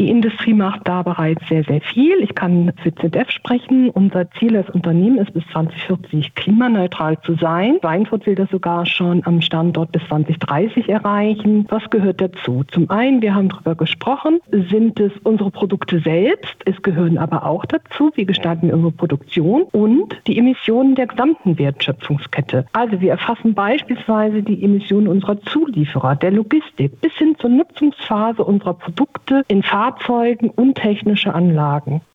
Die Industrie macht da bereits sehr, sehr viel. Ich kann für ZF sprechen. Unser Ziel als Unternehmen ist, bis 2040 klimaneutral zu sein. Schweinfurt will das sogar schon am Standort bis 2030 erreichen. Was gehört dazu? Zum einen, wir haben darüber gesprochen, sind es unsere Produkte selbst. Es gehören aber auch dazu, wie gestalten wir unsere Produktion und die Emissionen der gesamten Wertschöpfungskette. Also wir erfassen beispielsweise die Emissionen unserer Zulieferer, der Logistik bis hin zur Nutzungsphase unserer Produkte in Fahrzeugen und technische Anlagen.